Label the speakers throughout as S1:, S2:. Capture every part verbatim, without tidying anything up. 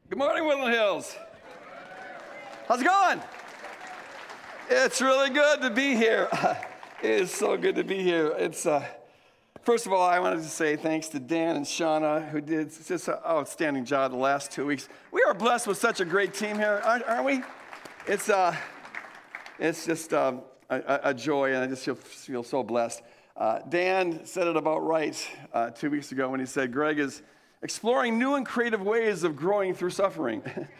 S1: Good morning, Woodland Hills. How's it going? It's really good to be here. It is so good to be here. It's uh, first of all, I wanted to say thanks to Dan and Shauna, who did just an outstanding job the last two weeks. We are blessed with such a great team here, aren't, aren't we? It's uh, it's just um, a, a joy, and I just feel, feel so blessed. Uh, Dan said it about right uh, two weeks ago when he said, Greg is exploring new and creative ways of growing through suffering.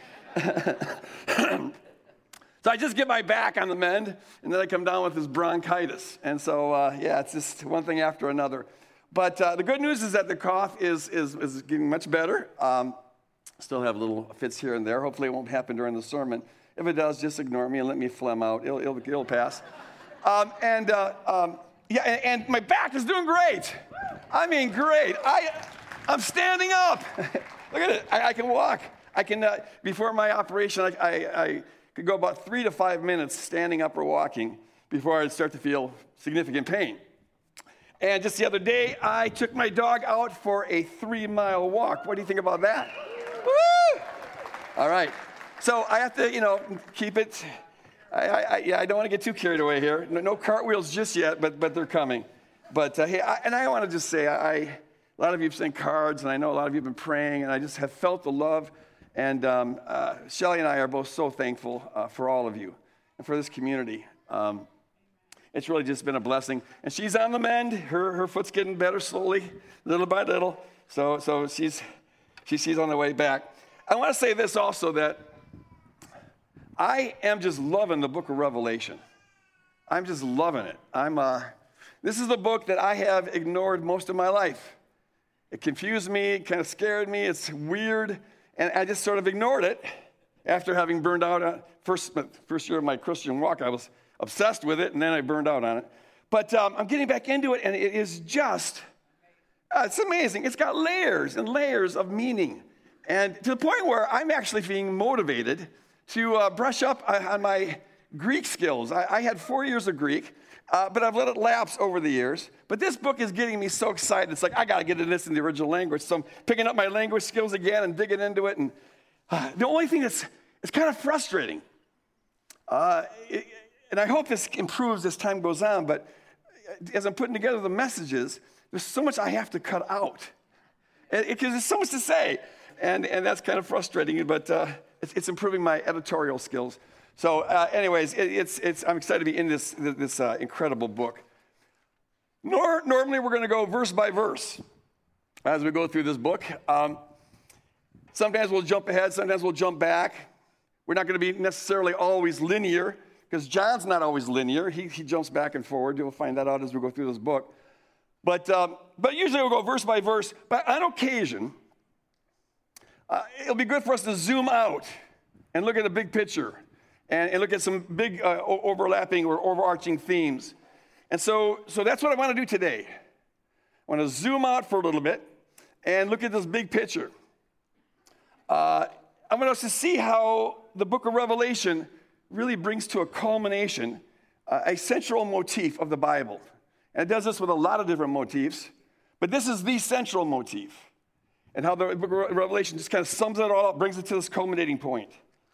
S1: So I just get my back on the mend, and then I come down with this bronchitis. And so, uh, yeah, it's just one thing after another. But uh, the good news is that the cough is is, is getting much better. Um, still have little fits here and there. Hopefully it won't happen during the sermon. If it does, just ignore me and let me phlegm out. It'll, it'll, it'll pass. Um, and, uh, um, yeah, and, and my back is doing great. I mean, great. I, I'm standing up. Look at it. I, I can walk. I can, uh, before my operation, I... I, I could go about three to five minutes standing up or walking before I'd start to feel significant pain. And just the other day, I took my dog out for a three-mile walk. What do you think about that? Woo! All right. So I have to, you know, keep it. I, I, yeah, I don't want to get too carried away here. No, no cartwheels just yet, but but they're coming. But uh, hey, I, and I want to just say, I, a lot of you have sent cards, and I know a lot of you have been praying, and I just have felt the love. And um, uh, Shelly and I are both so thankful uh, for all of you and for this community. Um, it's really just been a blessing. And she's on the mend. Her her foot's getting better slowly, little by little. So so she's she, she's on the way back. I want to say this also, that I am just loving the book of Revelation. I'm just loving it. I'm uh, this is the book that I have ignored most of my life. It confused me. It kind of scared me. It's weird. And I just sort of ignored it after having burned out. On, first, first year of my Christian walk, I was obsessed with it, and then I burned out on it. But um, I'm getting back into it, and it is just, uh, it's amazing. It's got layers and layers of meaning. And to the point where I'm actually being motivated to uh, brush up on my Greek skills. I, I had four years of Greek, uh, but I've let it lapse over the years. But this book is getting me so excited. It's like, I got to get into this in the original language. So I'm picking up my language skills again and digging into it. And uh, the only thing that's it's kind of frustrating, uh, it, and I hope this improves as time goes on, but as I'm putting together the messages, there's so much I have to cut out. Because there's so much to say. And, and that's kind of frustrating, but uh, it's, it's improving my editorial skills. So uh, anyways, it, it's, it's, I'm excited to be in this, this uh, incredible book. Nor, normally we're going to go verse by verse as we go through this book. Um, sometimes we'll jump ahead, sometimes we'll jump back. We're not going to be necessarily always linear, because John's not always linear. He, he jumps back and forward. You'll find that out as we go through this book. But, um, but usually we'll go verse by verse. But on occasion, uh, it'll be good for us to zoom out and look at the big picture. And, and look at some big uh, overlapping or overarching themes. And so, so that's what I want to do today. I want to zoom out for a little bit and look at this big picture. Uh, I want us to see how the book of Revelation really brings to a culmination uh, a central motif of the Bible. And it does this with a lot of different motifs, but this is the central motif. And how the book of Revelation just kind of sums it all up, brings it to this culminating point.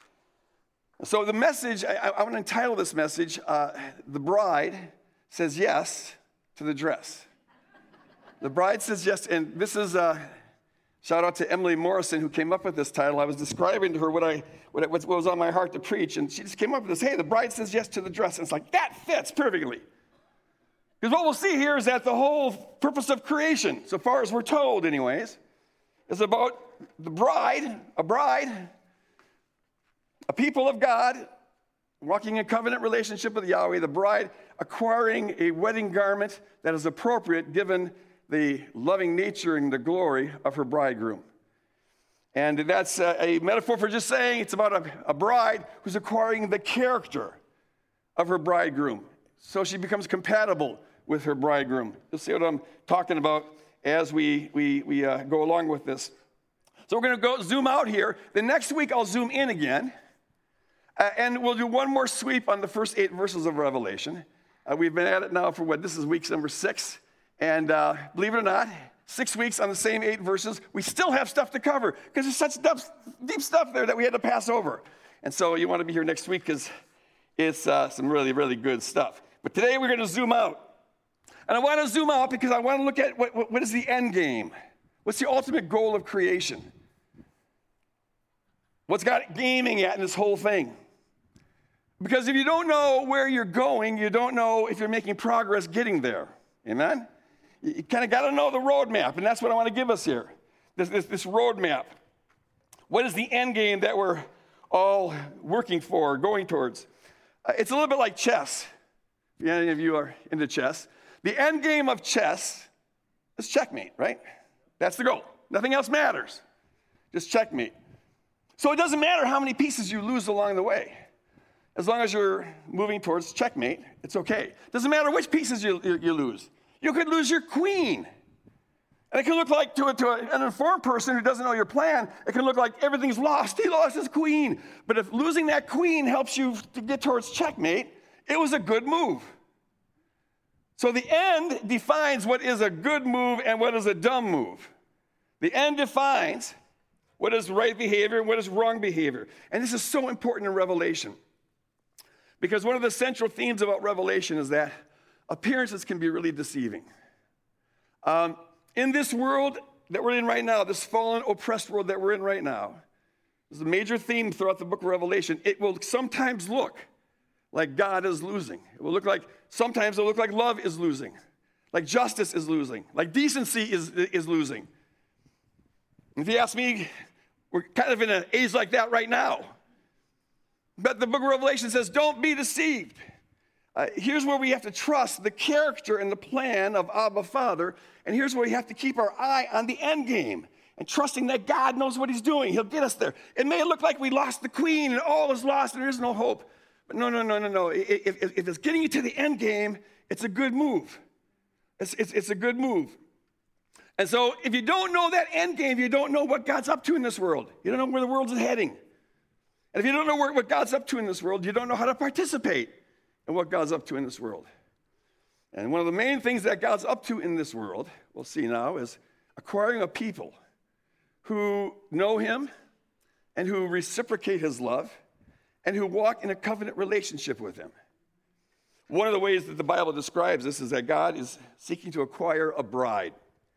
S1: So the message, I, I want to entitle this message, uh, The Bride Says Yes to the Dress. The Bride Says Yes, and this is, uh, shout out to Emily Morrison, who came up with this title. I was describing to her what, I, what, what was on my heart to preach, and she just came up with this, hey, the bride says yes to the dress. And it's like, that fits perfectly. Because what we'll see here is that the whole purpose of creation, so far as we're told anyways, is about the bride, a bride, a people of God, walking in covenant relationship with Yahweh, the bride acquiring a wedding garment that is appropriate given the loving nature and the glory of her bridegroom. And that's a, a metaphor for just saying it's about a, a bride who's acquiring the character of her bridegroom. So she becomes compatible with her bridegroom. You'll see what I'm talking about as we, we, we uh, go along with this. So we're going to go zoom out here. The next week I'll zoom in again. Uh, and we'll do one more sweep on the first eight verses of Revelation. Uh, we've been at it now for what? This is week number six. And uh, believe it or not, six weeks on the same eight verses, we still have stuff to cover because there's such depth, deep stuff there that we had to pass over. And so you want to be here next week because it's uh, some really, really good stuff. But today we're going to zoom out. And I want to zoom out because I want to look at what, what, what is the end game? What's the ultimate goal of creation? What's God aiming at in this whole thing? Because if you don't know where you're going, you don't know if you're making progress getting there. Amen? You kind of got to know the roadmap, and that's what I want to give us here, this, this, this roadmap. What is the end game that we're all working for, going towards? Uh, it's a little bit like chess. If any of you are into chess. The end game of chess is checkmate, right? That's the goal. Nothing else matters. Just checkmate. So it doesn't matter how many pieces you lose along the way. As long as you're moving towards checkmate, it's okay. Doesn't matter which pieces you, you, you lose. You could lose your queen. And it can look like, to, a, to a, an informed person who doesn't know your plan, it can look like everything's lost. He lost his queen. But if losing that queen helps you to get towards checkmate, it was a good move. So the end defines what is a good move and what is a dumb move. The end defines what is right behavior and what is wrong behavior. And this is so important in Revelation. Because one of the central themes about Revelation is that appearances can be really deceiving. Um, in this world that we're in right now, this fallen, oppressed world that we're in right now, there's a major theme throughout the book of Revelation. It will sometimes look like God is losing. It will look like, sometimes it will look like love is losing, like justice is losing, like decency is, is losing. If you ask me, we're kind of in an age like that right now. But the book of Revelation says, don't be deceived. Uh, here's where we have to trust the character and the plan of Abba Father. And here's where we have to keep our eye on the end game and trusting that God knows what he's doing. He'll get us there. It may look like we lost the queen and all is lost and there's no hope. But no, no, no, no, no. If, if, if it's getting you to the end game, it's a good move. It's, it's, it's a good move. And so if you don't know that end game, you don't know what God's up to in this world. You don't know where the world's heading. And if you don't know where, what God's up to in this world, you don't know how to participate in what God's up to in this world. And one of the main things that God's up to in this world, we'll see now, is acquiring a people who know him and who reciprocate his love and who walk in a covenant relationship with him. One of the ways that the Bible describes this is that God is seeking to acquire a bride.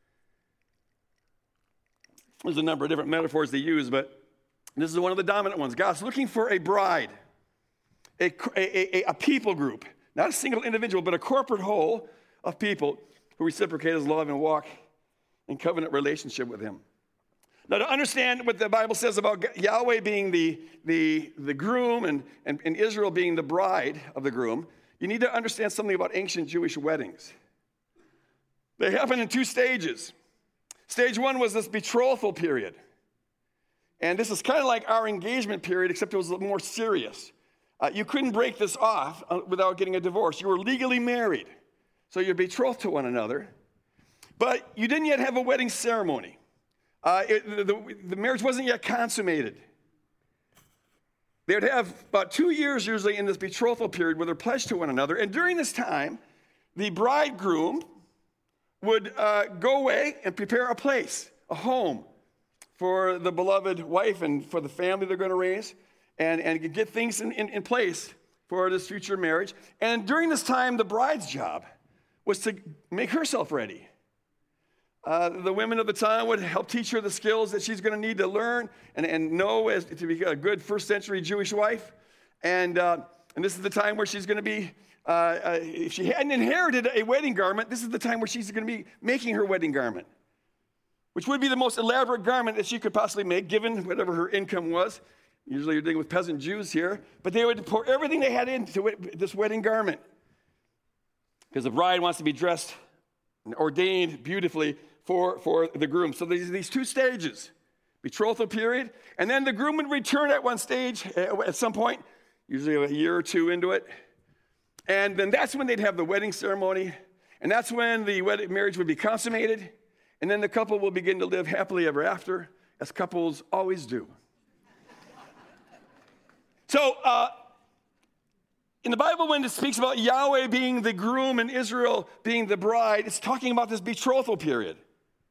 S1: There's a number of different metaphors they use, but this is one of the dominant ones. God's looking for a bride, a, a, a, a people group, not a single individual, but a corporate whole of people who reciprocate his love and walk in covenant relationship with him. Now, to understand what the Bible says about Yahweh being the, the, the groom and, and, and Israel being the bride of the groom, you need to understand something about ancient Jewish weddings. They happen in two stages. Stage one was this betrothal period. And this is kind of like our engagement period, except it was a little more serious. Uh, you couldn't break this off uh, without getting a divorce. You were legally married. So you're betrothed to one another. But you didn't yet have a wedding ceremony. Uh, it, the, the, the marriage wasn't yet consummated. They would have about two years usually in this betrothal period where they're pledged to one another. And during this time, the bridegroom would uh, go away and prepare a place, a home for the beloved wife and for the family they're going to raise and, and get things in, in, in place for this future marriage. And during this time, the bride's job was to make herself ready. Uh, the women of the time would help teach her the skills that she's going to need to learn and, and know as to be a good first century Jewish wife. And, uh, and this is the time where she's going to be, uh, uh, if she hadn't inherited a wedding garment, this is the time where she's going to be making her wedding garment, which would be the most elaborate garment that she could possibly make, given whatever her income was. Usually you're dealing with peasant Jews here. But they would pour everything they had into it, this wedding garment, because the bride wants to be dressed and ordained beautifully for, for the groom. So there's these two stages, betrothal period, and then the groom would return at one stage at some point, usually a year or two into it. And then that's when they'd have the wedding ceremony, and that's when the wedding marriage would be consummated. And then the couple will begin to live happily ever after, as couples always do. So, uh, in the Bible, when it speaks about Yahweh being the groom and Israel being the bride, it's talking about this betrothal period.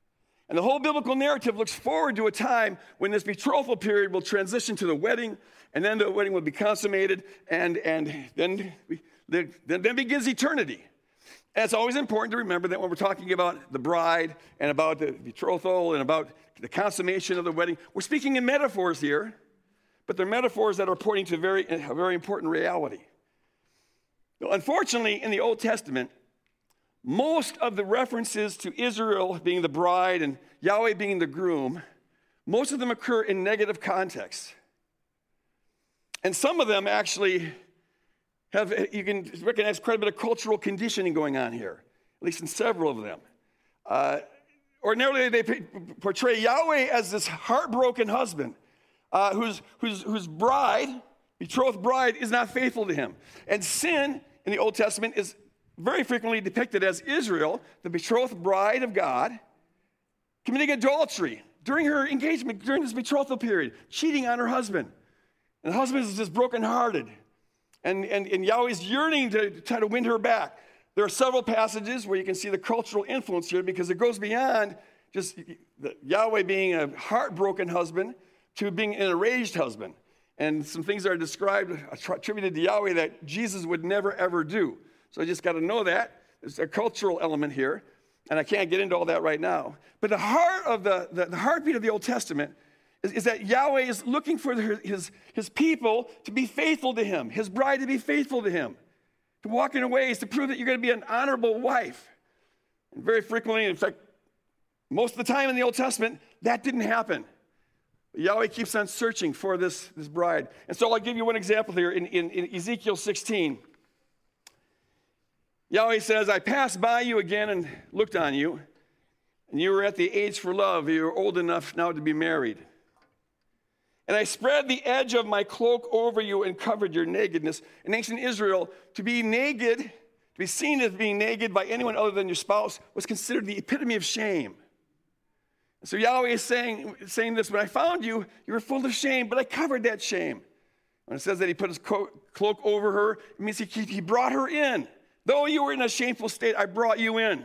S1: And the whole biblical narrative looks forward to a time when this betrothal period will transition to the wedding, and then the wedding will be consummated, and, and then, then, then begins eternity. And it's always important to remember that when we're talking about the bride and about the betrothal and about the consummation of the wedding, we're speaking in metaphors here, but they're metaphors that are pointing to very, a very important reality. Now, unfortunately, in the Old Testament, most of the references to Israel being the bride and Yahweh being the groom, most of them occur in negative contexts. And some of them actually have, you can recognize quite a bit of cultural conditioning going on here, at least in several of them. Uh, ordinarily, they portray Yahweh as this heartbroken husband uh, whose, whose, whose bride, betrothed bride, is not faithful to him. And sin in the Old Testament is very frequently depicted as Israel, the betrothed bride of God, committing adultery during her engagement, during this betrothal period, cheating on her husband. And the husband is just brokenhearted. And, and, and Yahweh's yearning to, to try to win her back. There are several passages where you can see the cultural influence here because it goes beyond just the, Yahweh being a heartbroken husband to being an enraged husband. And some things are described, attributed to Yahweh that Jesus would never, ever do. So I just got to know that. There's a cultural element here, and I can't get into all that right now. But the heart of the, the, the heartbeat of the Old Testament is, is that Yahweh is looking for his, his people to be faithful to him, his bride to be faithful to him, to walk in ways to prove that you're going to be an honorable wife. And very frequently, in fact, most of the time in the Old Testament, that didn't happen. Yahweh keeps on searching for this, this bride. And so I'll give you one example here in, in, in Ezekiel sixteen. Yahweh says, I passed by you again and looked on you, and you were at the age for love. You were old enough now to be married. And I spread the edge of my cloak over you and covered your nakedness. In ancient Israel, to be naked, to be seen as being naked by anyone other than your spouse was considered the epitome of shame. And so Yahweh is saying, saying this, when I found you, you were full of shame, but I covered that shame. When it says that he put his cloak over her, it means he, he brought her in. Though you were in a shameful state, I brought you in.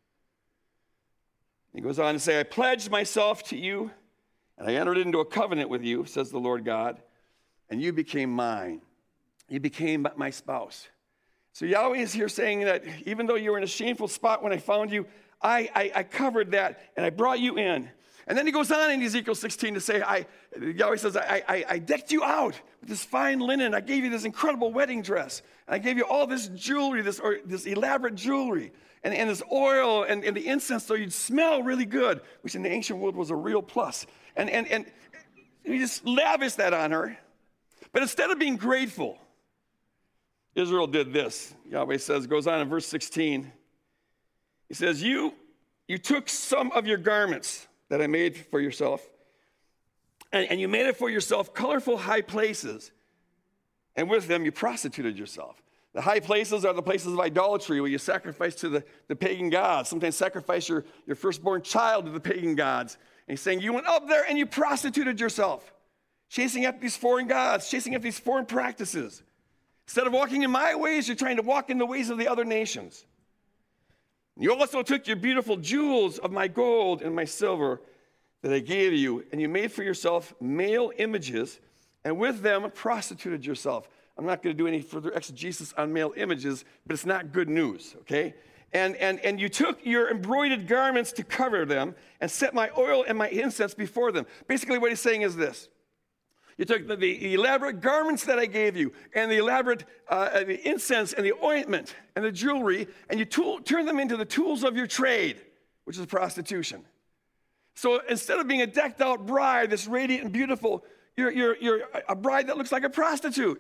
S1: He goes on to say, I pledged myself to you, and I entered into a covenant with you, says the Lord God, and you became mine. You became my spouse. So Yahweh is here saying that even though you were in a shameful spot when I found you, I, I, I covered that, and I brought you in. And then he goes on in Ezekiel sixteen to say, I, Yahweh says, I, I, I decked you out with this fine linen. I gave you this incredible wedding dress. And I gave you all this jewelry, this, or, this elaborate jewelry, and, and this oil and, and the incense so you'd smell really good, which in the ancient world was a real plus. And, and, and he just lavished that on her. But instead of being grateful, Israel did this. Yahweh says, goes on in verse sixteen. He says, you, you took some of your garments that I made for yourself, and, and you made it for yourself colorful high places, and with them you prostituted yourself. The high places are the places of idolatry where you sacrifice to the, the pagan gods. Sometimes sacrifice your, your firstborn child to the pagan gods. And he's saying you went up there and you prostituted yourself, chasing after these foreign gods, chasing after these foreign practices. Instead of walking in my ways, you're trying to walk in the ways of the other nations. You also took your beautiful jewels of my gold and my silver that I gave you, and you made for yourself male images, and with them prostituted yourself. I'm not going to do any further exegesis on male images, but it's not good news, okay? And, and, and you took your embroidered garments to cover them and set my oil and my incense before them. Basically what he's saying is this. You took the, the elaborate garments that I gave you and the elaborate uh, the incense and the ointment and the jewelry, and you tool, turned them into the tools of your trade, which is prostitution. So instead of being a decked out bride that's radiant and beautiful, you're, you're, you're a bride that looks like a prostitute.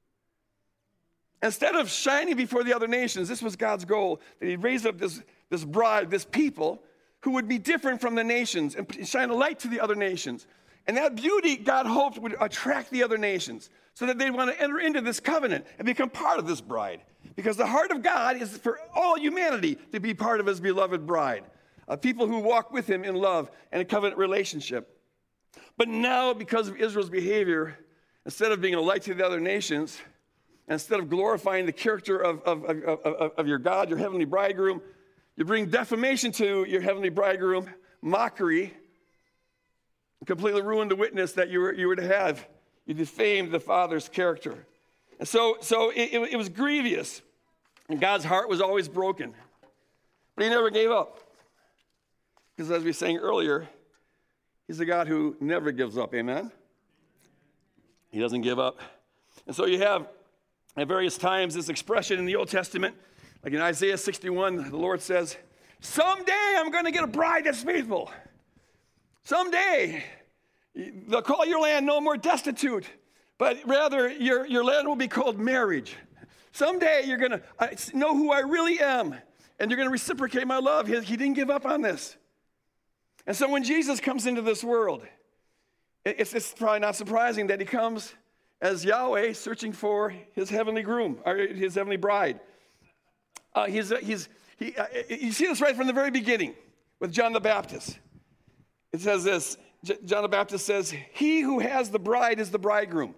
S1: Instead of shining before the other nations, this was God's goal, that he'd raise up this, this bride, this people, who would be different from the nations and shine a light to the other nations. And that beauty, God hoped, would attract the other nations so that they'd want to enter into this covenant and become part of this bride. Because the heart of God is for all humanity to be part of his beloved bride, uh, people who walk with him in love and a covenant relationship. But now, because of Israel's behavior, instead of being a light to the other nations, instead of glorifying the character of, of, of, of, of your God, your heavenly bridegroom, you bring defamation to your heavenly bridegroom, mockery, completely ruined the witness that you were, you were to have. You defamed the Father's character. And so, so it, it, it was grievous. And God's heart was always broken. But he never gave up. Because as we sang earlier, he's a God who never gives up, amen? He doesn't give up. And so you have, at various times, this expression in the Old Testament, like in Isaiah sixty-one, the Lord says, someday I'm going to get a bride that's faithful. Someday, they'll call your land no more destitute, but rather your, your land will be called marriage. Someday you're going to know who I really am, and you're going to reciprocate my love. He, he didn't give up on this. And so when Jesus comes into this world, it's, it's probably not surprising that he comes as Yahweh searching for his heavenly groom, or his heavenly bride. Uh, he's, he's, he, uh, you see this right from the very beginning with John the Baptist. It says this, J- John the Baptist says, he who has the bride is the bridegroom.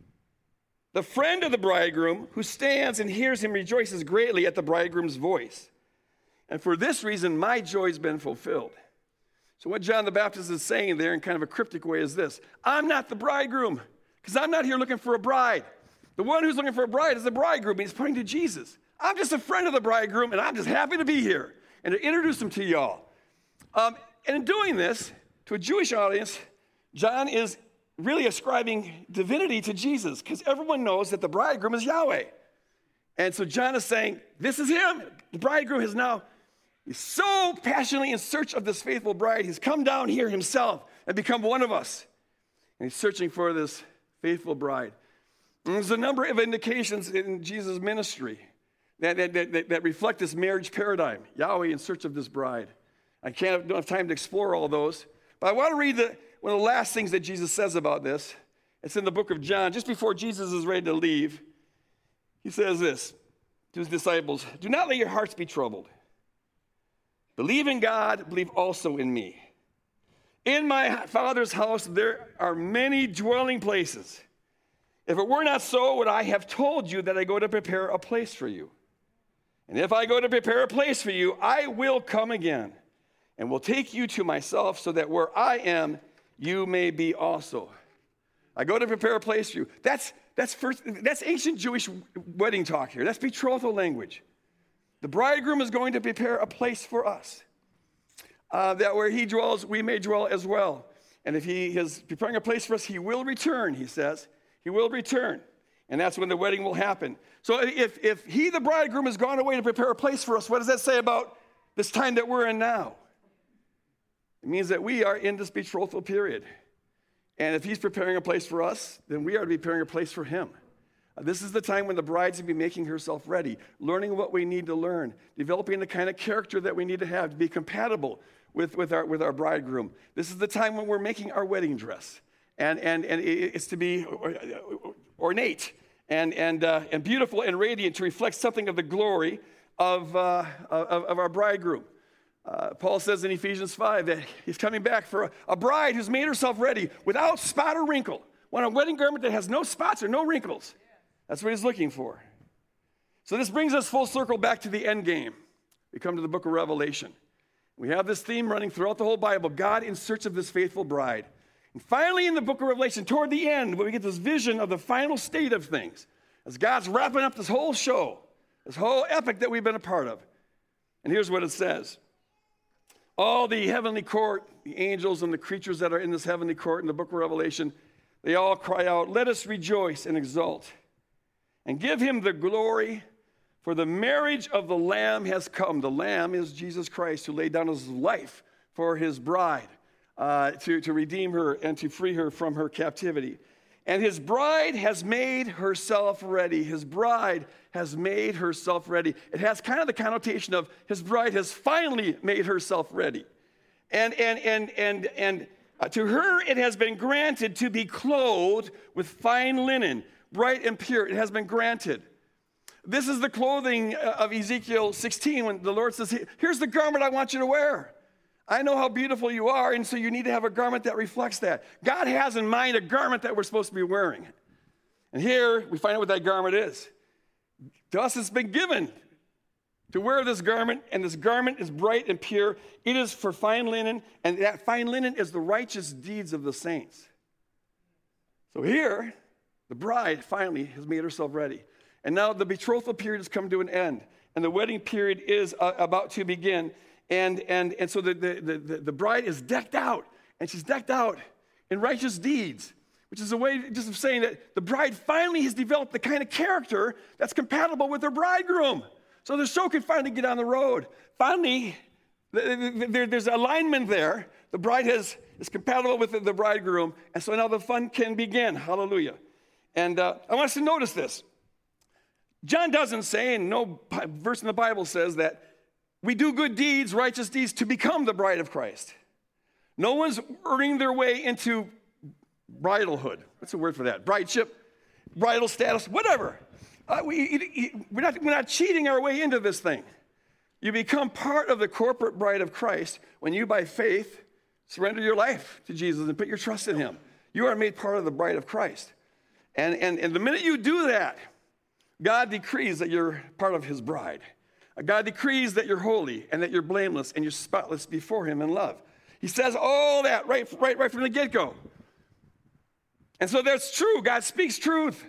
S1: The friend of the bridegroom who stands and hears him rejoices greatly at the bridegroom's voice. And for this reason, my joy has been fulfilled. So what John the Baptist is saying there in kind of a cryptic way is this. I'm not the bridegroom because I'm not here looking for a bride. The one who's looking for a bride is the bridegroom. He's pointing to Jesus. I'm just a friend of the bridegroom, and I'm just happy to be here and to introduce him to y'all. Um, and in doing this, to a Jewish audience, John is really ascribing divinity to Jesus because everyone knows that the bridegroom is Yahweh. And so John is saying, this is him. The bridegroom has now, he's so passionately in search of this faithful bride, he's come down here himself and become one of us. And he's searching for this faithful bride. And there's a number of indications in Jesus' ministry that, that, that, that reflect this marriage paradigm, Yahweh in search of this bride. I can't don't have time to explore all those, but I want to read the, one of the last things that Jesus says about this. It's in the book of John, just before Jesus is ready to leave. He says this to his disciples, do not let your hearts be troubled. Believe in God, believe also in me. In my Father's house there are many dwelling places. If it were not so, would I have told you that I go to prepare a place for you? And if I go to prepare a place for you, I will come again and will take you to myself so that where I am, you may be also. I go to prepare a place for you. That's, that's, first, that's ancient Jewish wedding talk here. That's betrothal language. The bridegroom is going to prepare a place for us, uh, that where he dwells, we may dwell as well. And if he is preparing a place for us, he will return, he says. He will return. And that's when the wedding will happen. So if, if he, the bridegroom, has gone away to prepare a place for us, what does that say about this time that we're in now? It means that we are in this betrothal period. And if he's preparing a place for us, then we are to be preparing a place for him. Uh, this is the time when the bride's to be making herself ready, learning what we need to learn, developing the kind of character that we need to have to be compatible with, with, our, with our bridegroom. This is the time when we're making our wedding dress. And, and, and it's to be ornate and, and, uh, and beautiful and radiant to reflect something of the glory of, uh, of, of our bridegroom. Uh, Paul says in Ephesians five that he's coming back for a, a bride who's made herself ready without spot or wrinkle. Want a wedding garment that has no spots or no wrinkles. That's what he's looking for. So this brings us full circle back to the end game. We come to the book of Revelation. We have this theme running throughout the whole Bible, God in search of this faithful bride. And finally in the book of Revelation, toward the end, when we get this vision of the final state of things, as God's wrapping up this whole show, this whole epic that we've been a part of. And here's what it says. All the heavenly court, the angels and the creatures that are in this heavenly court in the book of Revelation, they all cry out, let us rejoice and exult and give him the glory, for the marriage of the Lamb has come. The Lamb is Jesus Christ, who laid down his life for his bride, uh, to, to redeem her and to free her from her captivity. And his bride has made herself ready. His bride has made herself ready. It has kind of the connotation of his bride has finally made herself ready. And, and, and, and, and uh, to her it has been granted to be clothed with fine linen, bright and pure. It has been granted. This is the clothing of Ezekiel sixteen when the Lord says, here's the garment I want you to wear. I know how beautiful you are, and so you need to have a garment that reflects that. God has in mind a garment that we're supposed to be wearing. And here we find out what that garment is. To us it's been given. to wear this garment, and this garment is bright and pure. It is for fine linen, and that fine linen is the righteous deeds of the saints. So here, the bride finally has made herself ready. And now the betrothal period has come to an end, and the wedding period is uh, about to begin. And, and, and so the, the, the, the bride is decked out, and she's decked out in righteous deeds, which is a way just of saying that the bride finally has developed the kind of character that's compatible with her bridegroom. So the show can finally get on the road. Finally, there, there's alignment there. The bride has, is compatible with the, the bridegroom, and so now the fun can begin. Hallelujah. And uh, I want us to notice this. John doesn't say, and no verse in the Bible says that we do good deeds, righteous deeds, to become the bride of Christ. No one's earning their way into bridalhood. What's the word for that? Brideship, bridal status, whatever. Uh, we, we're, not, we're not cheating our way into this thing. You become part of the corporate bride of Christ when you, by faith, surrender your life to Jesus and put your trust in him. You are made part of the bride of Christ. And, and, and the minute you do that, God decrees that you're part of his bride. God decrees that you're holy and that you're blameless and you're spotless before him in love. He says all that right, right, right from the get-go. And so that's true. God speaks truth.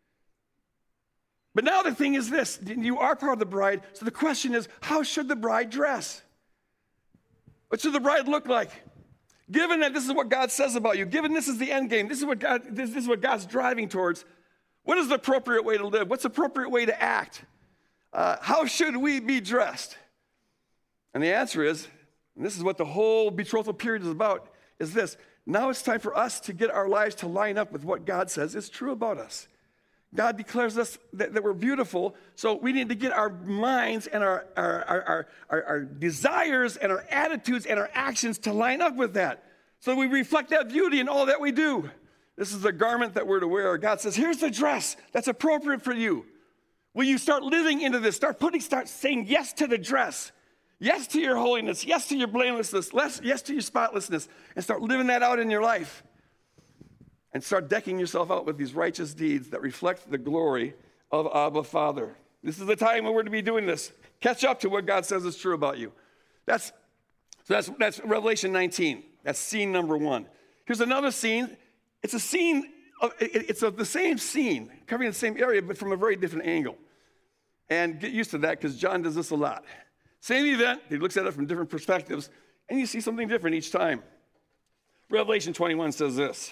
S1: But now the thing is this. You are part of the bride. So the question is, how should the bride dress? What should the bride look like? Given that this is what God says about you, given this is the end game, this is what God, this, this is what God's driving towards, what is the appropriate way to live? What's the appropriate way to act? Uh, how should we be dressed? And the answer is, and this is what the whole betrothal period is about, is this. Now it's time for us to get our lives to line up with what God says is true about us. God declares us that, that we're beautiful, so we need to get our minds and our, our, our, our, our desires and our attitudes and our actions to line up with that. So we reflect that beauty in all that we do. This is the garment that we're to wear. God says, here's the dress that's appropriate for you. Will you start living into this? Start putting, start saying yes to the dress. Yes to your holiness. Yes to your blamelessness. Yes to your spotlessness. And start living that out in your life. And start decking yourself out with these righteous deeds that reflect the glory of Abba Father. This is the time when we're to be doing this. Catch up to what God says is true about you. That's, so that's, that's Revelation nineteen. That's scene number one. Here's another scene. It's a scene, of, it's of the same scene, covering the same area, but from a very different angle. And get used to that because John does this a lot. Same event, he looks at it from different perspectives, and you see something different each time. Revelation twenty-one says this.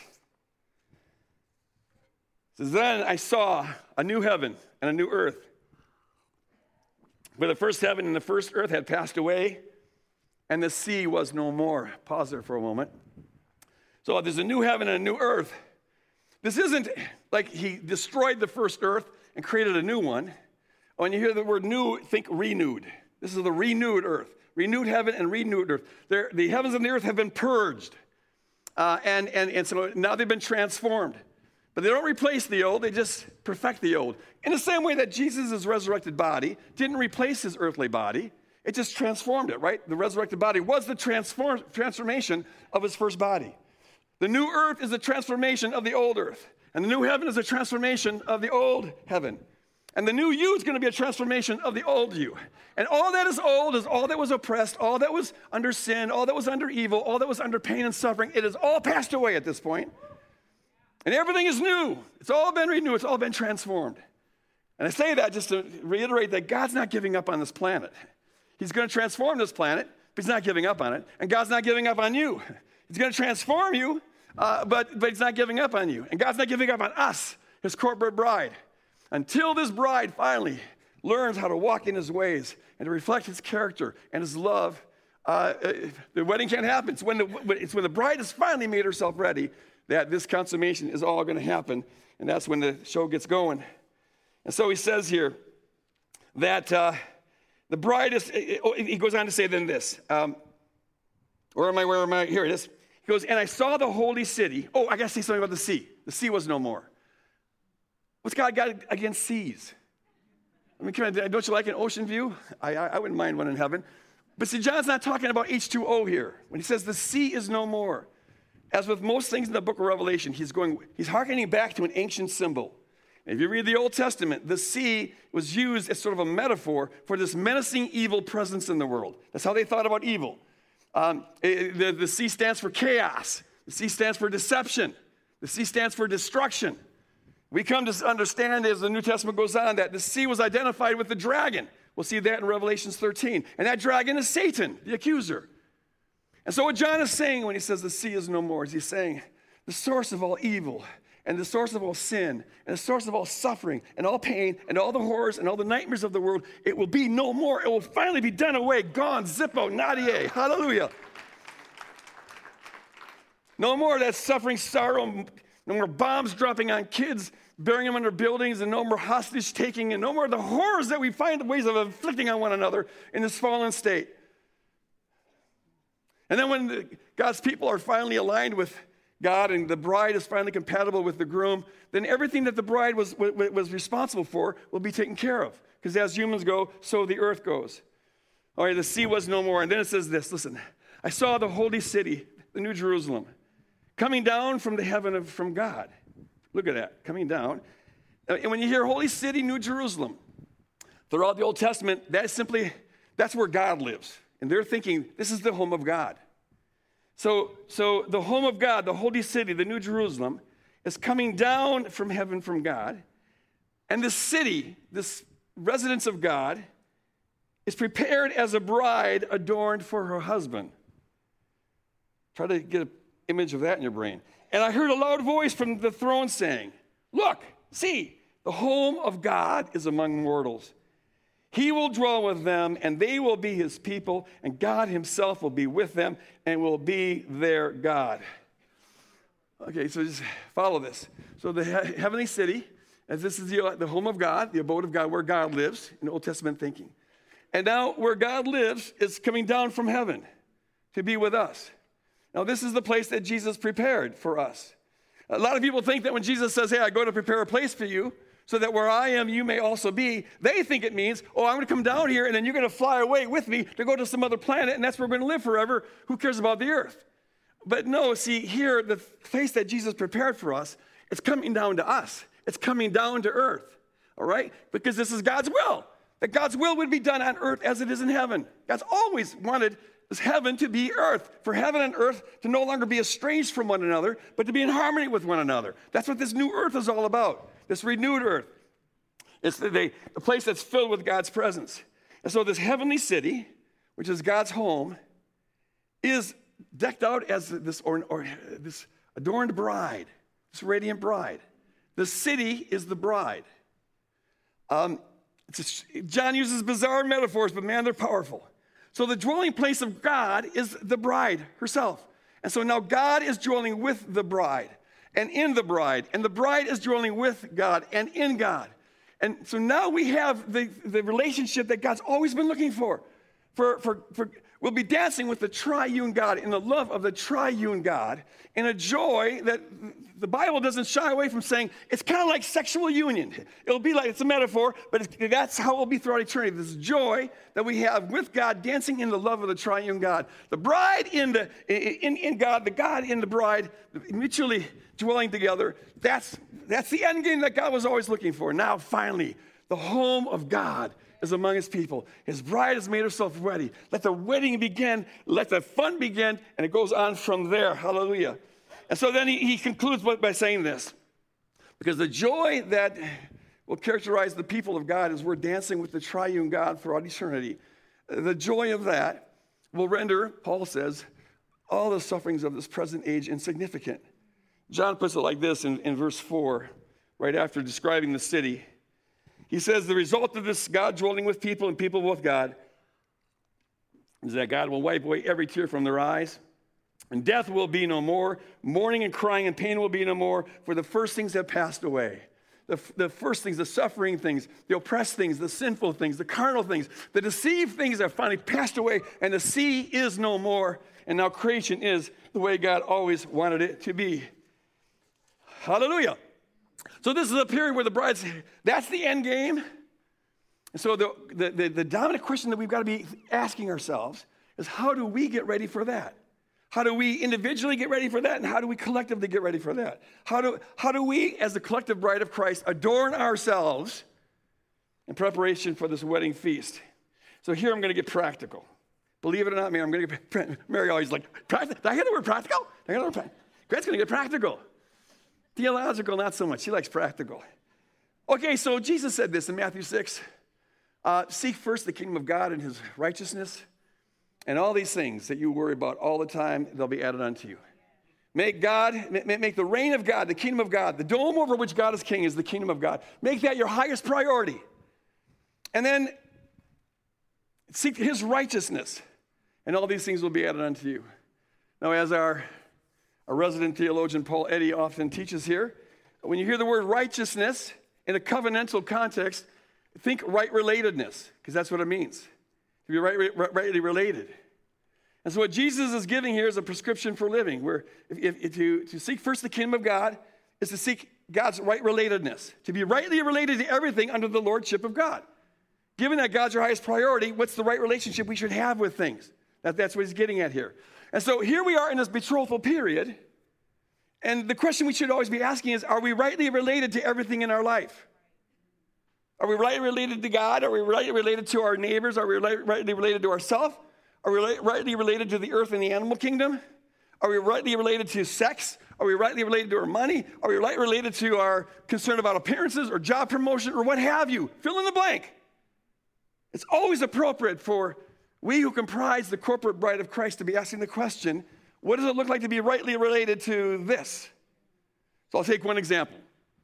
S1: It says, then I saw a new heaven and a new earth, where the first heaven and the first earth had passed away, and the sea was no more. Pause there for a moment. So there's a new heaven and a new earth. This isn't like he destroyed the first earth and created a new one. When you hear the word new, think renewed. This is the renewed earth. Renewed heaven and renewed earth. They're, the heavens and the earth have been purged. Uh, and, and, and so now they've been transformed. But they don't replace the old, they just perfect the old. In the same way that Jesus' resurrected body didn't replace his earthly body, it just transformed it, right? The resurrected body was the transform, transformation of his first body. The new earth is a transformation of the old earth. And the new heaven is a transformation of the old heaven. And the new you is going to be a transformation of the old you. And all that is old is all that was oppressed, all that was under sin, all that was under evil, all that was under pain and suffering. It has all passed away at this point. And everything is new. It's all been renewed. It's all been transformed. And I say that just to reiterate that God's not giving up on this planet. He's going to transform this planet, but he's not giving up on it. And God's not giving up on you. He's going to transform you, uh, but, but he's not giving up on you. And God's not giving up on us, his corporate bride. Until this bride finally learns how to walk in his ways and to reflect his character and his love, uh, the wedding can't happen. It's when the, it's when the bride has finally made herself ready that this consummation is all going to happen. And that's when the show gets going. And so he says here that uh, the bride is, he goes on to say then this. Um, where am I, where am I? Here it is. He goes, and I saw the holy city. Oh, I got to say something about the sea. The sea was no more. What's God got against seas? I mean, come on, don't you like an ocean view? I, I, I wouldn't mind one in heaven. But see, John's not talking about H two O here. When he says the sea is no more. As with most things in the book of Revelation, he's going, he's hearkening back to an ancient symbol. If you read the Old Testament, the sea was used as sort of a metaphor for this menacing evil presence in the world. That's how they thought about evil. Um, it, the, the sea stands for chaos. The sea stands for deception. The sea stands for destruction. We come to understand as the New Testament goes on that the sea was identified with the dragon. We'll see that in Revelation thirteen. And that dragon is Satan, the accuser. And so what John is saying when he says the sea is no more is he's saying the source of all evil and the source of all sin and the source of all suffering and all pain and all the horrors and all the nightmares of the world, it will be no more. It will finally be done away, gone, zippo, nadia, hallelujah. No more of that suffering, sorrow, no more bombs dropping on kids, burying them under buildings, and no more hostage taking, and no more of the horrors that we find ways of inflicting on one another in this fallen state. And then when the, God's people are finally aligned with God and the bride is finally compatible with the groom, then everything that the bride was, was, was responsible for will be taken care of. Because as humans go, so the earth goes. All right, the sea was no more. And then it says this, listen, I saw the holy city, the New Jerusalem, coming down from the heaven of, from God. Look at that, coming down. And when you hear holy city, New Jerusalem, throughout the Old Testament, that's simply, that's where God lives. And they're thinking, this is the home of God. So, so the home of God, the holy city, the New Jerusalem, is coming down from heaven from God. And this city, this residence of God, is prepared as a bride adorned for her husband. Try to get an image of that in your brain. And I heard a loud voice from the throne saying, look, see, the home of God is among mortals. He will dwell with them, and they will be his people, and God himself will be with them and will be their God. Okay, so just follow this. So the he- heavenly city, as this is the, the home of God, the abode of God, where God lives in Old Testament thinking. And now where God lives is coming down from heaven to be with us. Now this is the place that Jesus prepared for us. A lot of people think that when Jesus says, hey, I go to prepare a place for you, so that where I am, you may also be, they think it means, oh, I'm going to come down here, and then you're going to fly away with me to go to some other planet, and that's where we're going to live forever. Who cares about the earth? But no, see, here, the place that Jesus prepared for us, it's coming down to us. It's coming down to earth, all right? Because this is God's will, that God's will would be done on earth as it is in heaven. God's always wanted this heaven to be earth, for heaven and earth to no longer be estranged from one another, but to be in harmony with one another. That's what this new earth is all about. This renewed earth. It's the, the, the place that's filled with God's presence. And so this heavenly city, which is God's home, is decked out as this, or, or, this adorned bride, this radiant bride. The city is the bride. Um, it's a, John uses bizarre metaphors, but man, they're powerful. So the dwelling place of God is the bride herself. And so now God is dwelling with the bride. And in the bride, and the bride is dwelling with God and in God. And so now we have the, the relationship that God's always been looking for. For, for, for. We'll be dancing with the triune God in the love of the triune God in a joy that the Bible doesn't shy away from saying it's kind of like sexual union. It'll be like, it's a metaphor, but it's, that's how it will be throughout eternity. This joy that we have with God, dancing in the love of the triune God. The bride in, the, in, in God, the God in the bride, mutually dwelling together. That's, that's the end game that God was always looking for. Now, finally, the home of God is among his people. His bride has made herself ready. Let the wedding begin. Let the fun begin. And it goes on from there. Hallelujah. And so then he, he concludes by saying this. Because the joy that will characterize the people of God as we're dancing with the triune God throughout eternity, the joy of that will render, Paul says, all the sufferings of this present age insignificant. John puts it like this in, in verse four, right after describing the city. He says, the result of this God dwelling with people and people with God is that God will wipe away every tear from their eyes, and death will be no more. Mourning and crying and pain will be no more, for the first things have passed away. The, the first things, the suffering things, the oppressed things, the sinful things, the carnal things, the deceived things have finally passed away, and the sea is no more, and now creation is the way God always wanted it to be. Hallelujah. So this is a period where the bride's, that's the end game. And so the, the, the, the dominant question that we've got to be asking ourselves is, how do we get ready for that? How do we individually get ready for that? And how do we collectively get ready for that? How do, how do we, as the collective bride of Christ, adorn ourselves in preparation for this wedding feast? So here I'm going to get practical. Believe it or not, Mary, I'm going to get, Mary always like, did I hear the word practical? Did I hear the word practical? Gret's going to get practical. Theological, not so much. She likes practical. Okay, so Jesus said this in Matthew six. Uh, Seek first the kingdom of God and his righteousness, and all these things that you worry about all the time, they'll be added unto you. Make God, make the reign of God, the kingdom of God, the dome over which God is king is the kingdom of God. Make that your highest priority. And then seek his righteousness, and all these things will be added unto you. Now, as our, our resident theologian Paul Eddy often teaches here, when you hear the word righteousness in a covenantal context, think right relatedness, because that's what it means. To be right, right, rightly related. And so what Jesus is giving here is a prescription for living, where if, if, to, to seek first the kingdom of God is to seek God's right relatedness, to be rightly related to everything under the lordship of God. Given that God's your highest priority, what's the right relationship we should have with things? That, that's what he's getting at here. And so here we are in this betrothal period, and the question we should always be asking is, are we rightly related to everything in our life? Are we rightly related to God? Are we rightly related to our neighbors? Are we rightly related to ourselves? Are we rightly related to the earth and the animal kingdom? Are we rightly related to sex? Are we rightly related to our money? Are we rightly related to our concern about appearances or job promotion or what have you? Fill in the blank. It's always appropriate for we who comprise the corporate bride of Christ to be asking the question, what does it look like to be rightly related to this? So I'll take one example.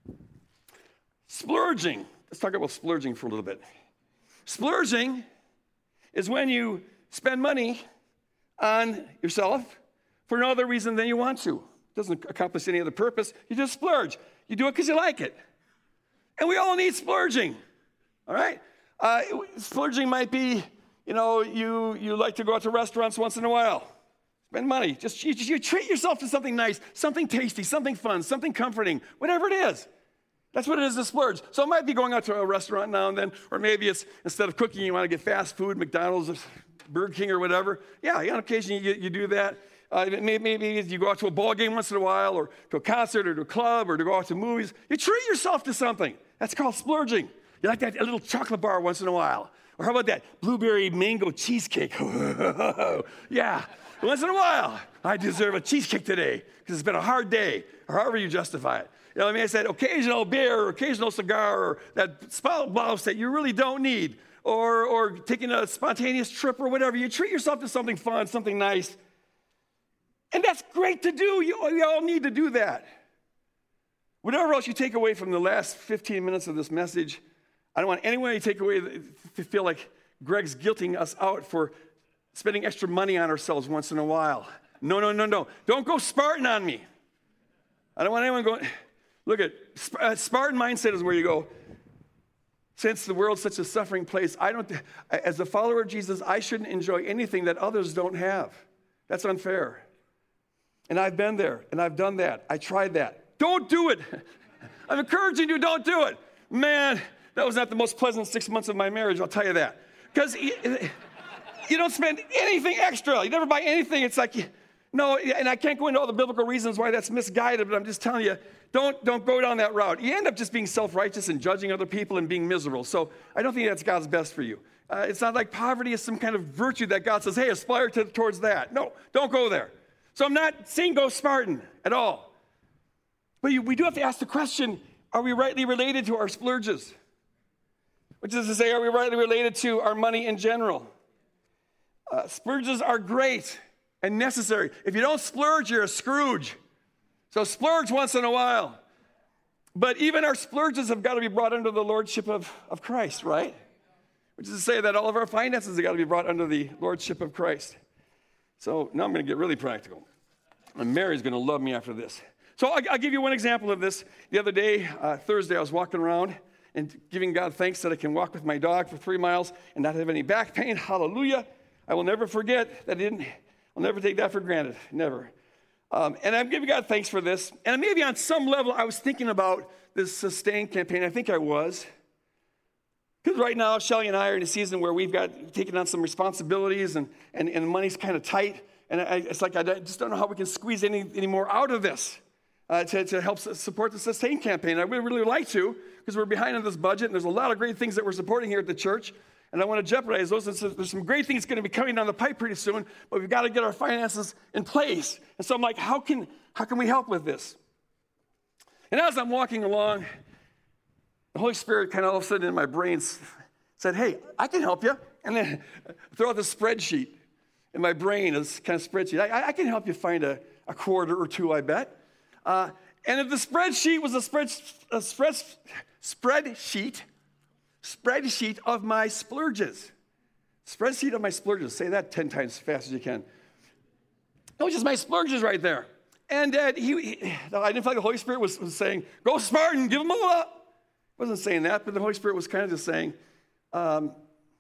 S1: Splurging. Let's talk about splurging for a little bit. Splurging is when you spend money on yourself for no other reason than you want to. It doesn't accomplish any other purpose. You just splurge. You do it because you like it. And we all need splurging, all right? Uh, splurging might be, you know, you, you like to go out to restaurants once in a while. Spend money. Just you, you treat yourself to something nice, something tasty, something fun, something comforting, whatever it is. That's what it is to splurge. So it might be going out to a restaurant now and then, or maybe it's instead of cooking, you want to get fast food, McDonald's, Burger King, or whatever. Yeah, on occasion you, you do that. Uh, maybe, maybe you go out to a ball game once in a while, or to a concert, or to a club, or to go out to movies. You treat yourself to something. That's called splurging. You like that a little chocolate bar once in a while. Or how about that blueberry mango cheesecake? Yeah, once in a while. I deserve a cheesecake today because it's been a hard day, or however you justify it. You know what I mean? I said occasional beer, or occasional cigar, or that spout blouse that you really don't need, or, or taking a spontaneous trip or whatever. You treat yourself to something fun, something nice. And that's great to do. You, you all need to do that. Whatever else you take away from the last fifteen minutes of this message, I don't want anyone to take away to feel like Greg's guilting us out for spending extra money on ourselves once in a while. No, no, no, no. Don't go Spartan on me. I don't want anyone going, look at, uh, Spartan mindset is where you go, since the world's such a suffering place, I don't, as a follower of Jesus, I shouldn't enjoy anything that others don't have. That's unfair. And I've been there, and I've done that. I tried that. Don't do it. I'm encouraging you, don't do it. Man, that was not the most pleasant six months of my marriage, I'll tell you that. Because you, you don't spend anything extra. You never buy anything. It's like, no, and I can't go into all the biblical reasons why that's misguided, but I'm just telling you, don't, don't go down that route. You end up just being self-righteous and judging other people and being miserable. So I don't think that's God's best for you. Uh, it's not like poverty is some kind of virtue that God says, hey, aspire to, towards that. No, don't go there. So I'm not saying go Spartan at all. But you, we do have to ask the question, are we rightly related to our splurges? Which is to say, are we rightly related to our money in general? Uh, splurges are great and necessary. If you don't splurge, you're a Scrooge. So splurge once in a while. But even our splurges have got to be brought under the lordship of, of Christ, right? Which is to say that all of our finances have got to be brought under the lordship of Christ. So now I'm going to get really practical. And Mary's going to love me after this. So I'll, I'll give you one example of this. The other day, uh, Thursday, I was walking around and giving God thanks that I can walk with my dog for three miles and not have any back pain. Hallelujah. I will never forget that I didn't, I'll never take that for granted. Never. Um, and I'm giving God thanks for this. And maybe on some level, I was thinking about this Sustain campaign. I think I was. Because right now, Shelly and I are in a season where we've got taken on some responsibilities and, and, and money's kind of tight. And I, it's like I just don't know how we can squeeze any, any more out of this uh, to, to help support the Sustain campaign. I would really like to, because we're behind on this budget, and there's a lot of great things that we're supporting here at the church. And I want to jeopardize those. There's some great things going to be coming down the pipe pretty soon, but we've got to get our finances in place. And so I'm like, how can, how can we help with this? And as I'm walking along, the Holy Spirit kind of all of a sudden in my brain said, hey, I can help you. And then throw out the spreadsheet in my brain, this kind of spreadsheet. I, I can help you find a, a quarter or two, I bet. Uh, and if the spreadsheet was a, spread, a spread, spreadsheet, Spreadsheet of my splurges. Spreadsheet of my splurges. Say that ten times as fast as you can. It was just my splurges right there. And uh, he, he, I didn't feel like the Holy Spirit was, was saying, go Spartan, give them all up. I wasn't saying that, but the Holy Spirit was kind of just saying, um,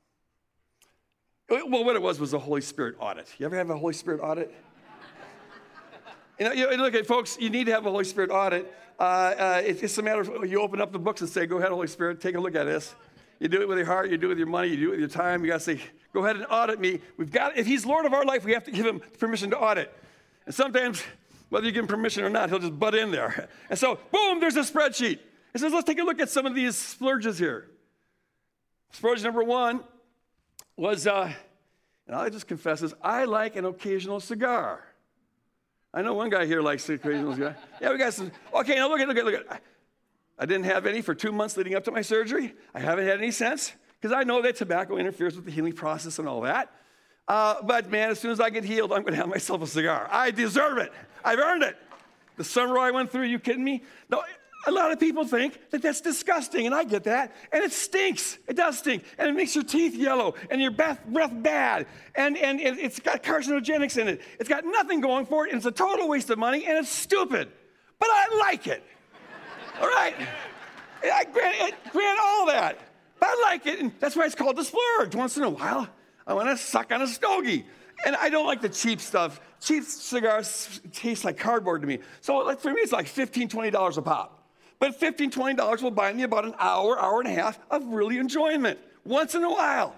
S1: well, what it was was a Holy Spirit audit. You ever have a Holy Spirit audit? you know, you, look at folks, you need to have a Holy Spirit audit. Uh, uh, it, it's a matter of you open up the books and say, go ahead, Holy Spirit, take a look at this. You do it with your heart, you do it with your money, you do it with your time. You got to say, go ahead and audit me. We've got, if he's Lord of our life, we have to give him permission to audit. And sometimes, whether you give him permission or not, he'll just butt in there. And so, boom, there's a spreadsheet. It says, let's take a look at some of these splurges here. Splurge number one was, uh, and I'll just confess this, I like an occasional cigar. I know one guy here likes an occasional cigar. Yeah, we got some. Okay, now look at, look at, look at. I didn't have any for two months leading up to my surgery. I haven't had any since, because I know that tobacco interferes with the healing process and all that. Uh, but man, as soon as I get healed, I'm going to have myself a cigar. I deserve it. I've earned it. The summer I went through, are you kidding me? No, a lot of people think that that's disgusting, and I get that. And it stinks. It does stink. And it makes your teeth yellow and your breath, breath bad. And, and it, it's got carcinogenics in it. It's got nothing going for it, and it's a total waste of money, and it's stupid. But I like it. All right? I grant, I grant all that. But I like it, and that's why it's called the splurge. Once in a while, I want to suck on a stogie. And I don't like the cheap stuff. Cheap cigars taste like cardboard to me. So like for me, it's like fifteen dollars, twenty dollars a pop. But fifteen dollars, twenty dollars will buy me about an hour, hour and a half of really enjoyment. Once in a while.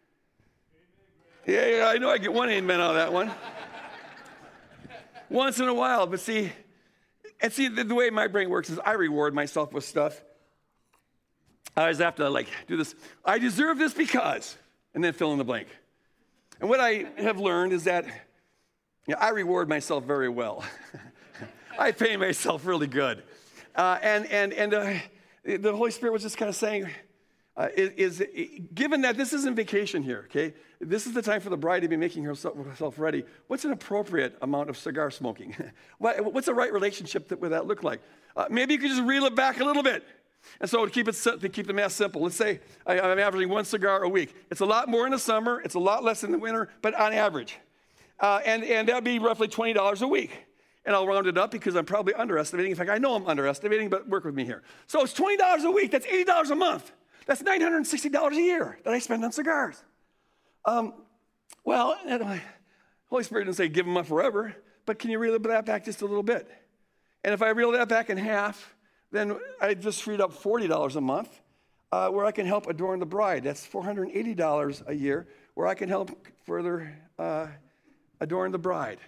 S1: Yeah, yeah, I know I get one amen out of that one. Once in a while, but see, and see, the, the way my brain works is I reward myself with stuff. I always have to, like, do this. I deserve this because, and then fill in the blank. And what I have learned is that you know, I reward myself very well. I pay myself really good. Uh, and and, and uh, the Holy Spirit was just kind of saying, uh, is, is given that this isn't vacation here, okay? This is the time for the bride to be making herself, herself ready. What's an appropriate amount of cigar smoking? what, what's the right relationship that would that look like? Uh, maybe you could just reel it back a little bit. And so to keep it to keep the math simple, let's say I, I'm averaging one cigar a week. It's a lot more in the summer. It's a lot less in the winter, but on average. Uh, and, and that'd be roughly twenty dollars a week. And I'll round it up because I'm probably underestimating. In fact, I know I'm underestimating, but work with me here. So it's twenty dollars a week. That's eighty dollars a month. That's nine hundred sixty dollars a year that I spend on cigars. Um, well, the Holy Spirit didn't say give them up forever, but can you reel that back just a little bit? And if I reel that back in half, then I just freed up forty dollars a month uh, where I can help adorn the bride. That's four hundred eighty dollars a year where I can help further uh, adorn the bride.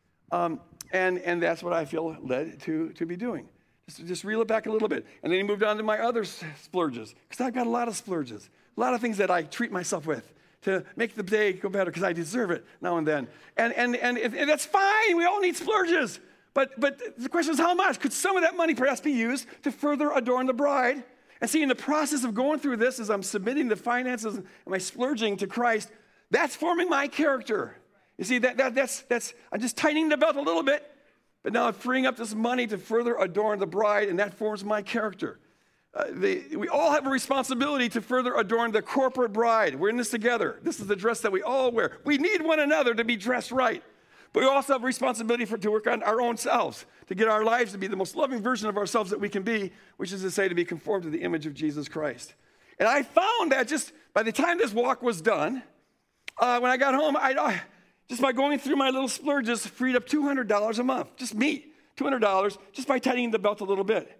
S1: Um, and, and that's what I feel led to, to be doing. Just, just reel it back a little bit. And then he moved on to my other splurges, because I've got a lot of splurges, a lot of things that I treat myself with to make the day go better because I deserve it now and then. And, and, and, and that's fine. We all need splurges. But, but the question is how much? Could some of that money perhaps be used to further adorn the bride? And see, in the process of going through this, as I'm submitting the finances and my splurging to Christ, that's forming my character. You see, that, that that's, that's I'm just tightening the belt a little bit, but now I'm freeing up this money to further adorn the bride, and that forms my character. Uh, the, we all have a responsibility to further adorn the corporate bride. We're in this together. This is the dress that we all wear. We need one another to be dressed right. But we also have a responsibility for, to work on our own selves, to get our lives to be the most loving version of ourselves that we can be, which is to say to be conformed to the image of Jesus Christ. And I found that just by the time this walk was done, uh, when I got home, I, uh, just by going through my little splurges, freed up two hundred dollars a month. Just me, two hundred dollars, just by tightening the belt a little bit.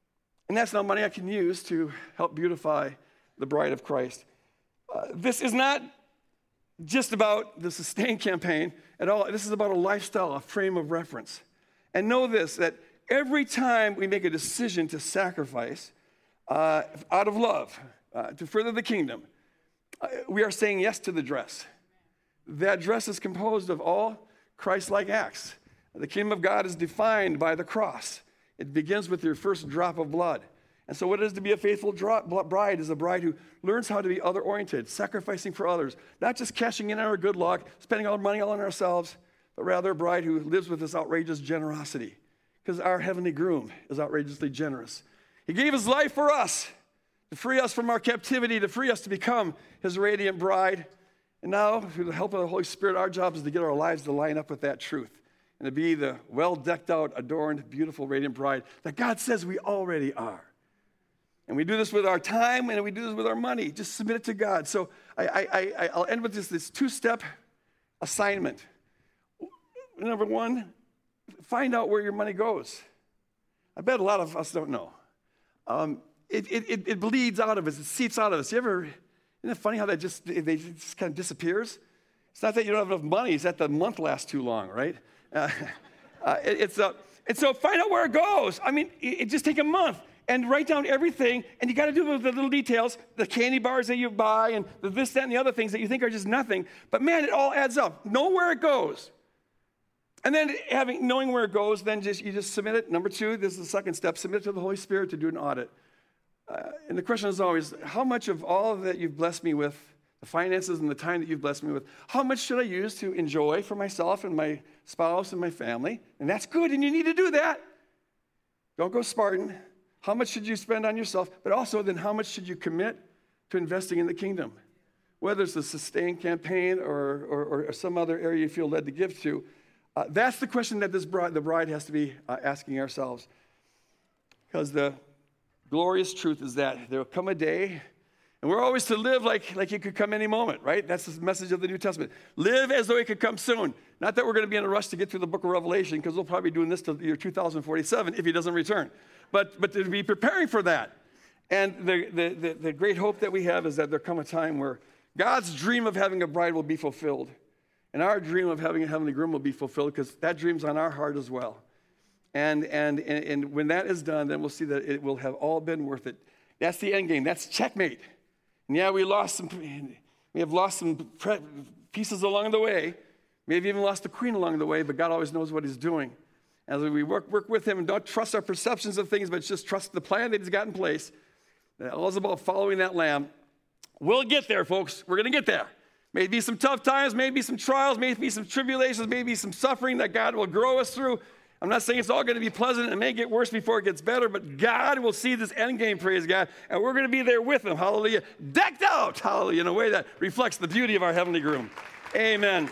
S1: And that's now money I can use to help beautify the bride of Christ. Uh, this is not just about the Sustain campaign at all. This is about a lifestyle, a frame of reference. And know this, that every time we make a decision to sacrifice uh, out of love uh, to further the kingdom, uh, we are saying yes to the dress. That dress is composed of all Christ-like acts. The kingdom of God is defined by the cross. It begins with your first drop of blood. And so what it is to be a faithful bride is a bride who learns how to be other-oriented, sacrificing for others, not just cashing in on our good luck, spending all our money all on ourselves, but rather a bride who lives with this outrageous generosity, because our heavenly groom is outrageously generous. He gave his life for us, to free us from our captivity, to free us to become his radiant bride. And now, through the help of the Holy Spirit, our job is to get our lives to line up with that truth and to be the well-decked-out, adorned, beautiful, radiant bride that God says we already are. And we do this with our time, and we do this with our money. Just submit it to God. So I, I, I, I'll end with this, this two-step assignment. Number one, find out where your money goes. I bet a lot of us don't know. Um, it, it, it bleeds out of us. It seeps out of us. You ever, isn't it funny how that just, they just kind of disappears? It's not that you don't have enough money. It's that the month lasts too long, right? Uh, uh, it, it's uh, And so find out where it goes. I mean, it, it just take a month. And write down everything, and you got to do the little details, the candy bars that you buy, and the this, that, and the other things that you think are just nothing. But man, it all adds up. Know where it goes. And then having knowing where it goes, then just you just submit it. Number two, this is the second step, submit it to the Holy Spirit to do an audit. Uh, and the question is always, how much of all that you've blessed me with, the finances and the time that you've blessed me with, how much should I use to enjoy for myself and my spouse and my family? And that's good, and you need to do that. Don't go Spartan. How much should you spend on yourself? But also, then how much should you commit to investing in the kingdom? Whether it's a sustained campaign or, or, or some other area you feel led to give to, uh, that's the question that this bride, the bride has to be uh, asking ourselves. Because the glorious truth is that there will come a day, and we're always to live like, like it could come any moment, right? That's the message of the New Testament. Live as though it could come soon. Not that we're going to be in a rush to get through the book of Revelation, because we'll probably be doing this till the year two thousand forty-seven if he doesn't return. But, but to be preparing for that. And the, the, the, the great hope that we have is that there come a time where God's dream of having a bride will be fulfilled. And our dream of having a heavenly groom will be fulfilled, because that dream's on our heart as well. And, and, and, and when that is done, then we'll see that it will have all been worth it. That's the end game. That's checkmate. And yeah, we lost some, we have lost some pieces along the way. We have even lost the queen along the way, but God always knows what he's doing. As we work, work with him and don't trust our perceptions of things, but just trust the plan that he's got in place. That all is about following that lamb. We'll get there, folks. We're going to get there. Maybe some tough times, maybe some trials, maybe some tribulations, maybe some suffering that God will grow us through. I'm not saying it's all going to be pleasant. It may get worse before it gets better, but God will see this end game, praise God, and we're going to be there with him, hallelujah, decked out, hallelujah, in a way that reflects the beauty of our heavenly groom. Amen.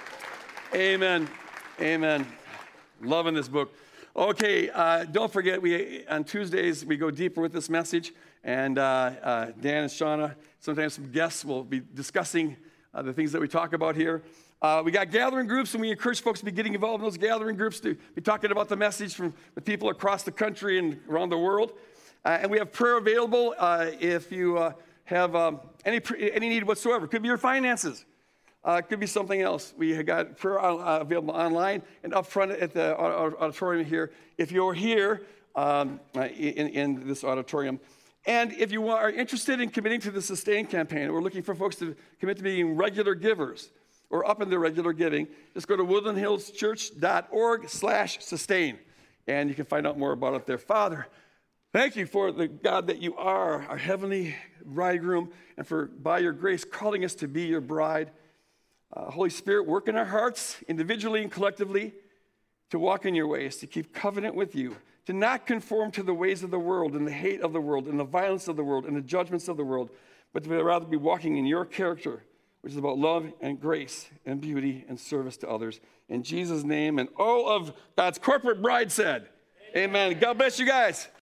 S1: Amen. Amen. Loving this book. Okay, uh, don't forget, we on Tuesdays, we go deeper with this message, and uh, uh, Dan and Shauna, sometimes some guests will be discussing uh, the things that we talk about here. Uh, we got gathering groups, and we encourage folks to be getting involved in those gathering groups, to be talking about the message from the people across the country and around the world. Uh, and we have prayer available uh, if you uh, have um, any any need whatsoever. It could be your finances. Uh, it could be something else. We have got prayer uh, available online and up front at the auditorium here, if you're here um, in, in this auditorium. And if you are interested in committing to the Sustain campaign, we're looking for folks to commit to being regular givers or up in their regular giving. Just go to woodlandhillschurch.org slash sustain, and you can find out more about it there. Father, thank you for the God that you are, our heavenly bridegroom, and for, by your grace, calling us to be your bride. Uh, Holy Spirit, work in our hearts, individually and collectively, to walk in your ways, to keep covenant with you, to not conform to the ways of the world and the hate of the world and the violence of the world and the judgments of the world, but to rather be walking in your character, which is about love and grace and beauty and service to others. In Jesus' name, and all of God's corporate bride said, amen. Amen. God bless you guys.